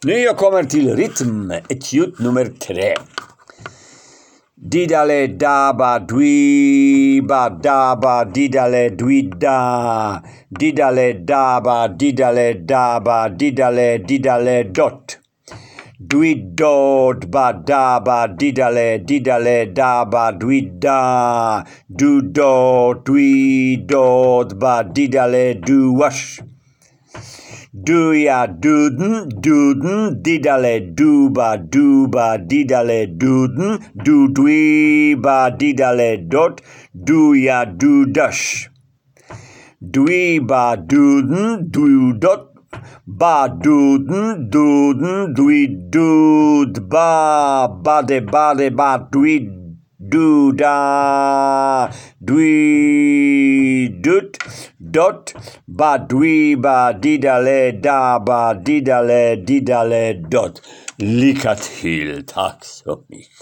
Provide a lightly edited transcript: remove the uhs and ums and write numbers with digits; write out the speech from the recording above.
Nu io kommer till rytm, etude nummer 3. Didale daba dwiba daba didale dwida. Didale daba didale dot. Dwidod ba daba didale daba dwida. Dudot dwidod ba didale duwash. Duya duden, didale duba didale duden, dudwiba didale dot, duya dudash. Dwiba duden, dudot, ba duden, dwidud, ba dwid, duda, dwidut, dot, ba dwiba didale daba didale dot. Lycka till, tack så mycket.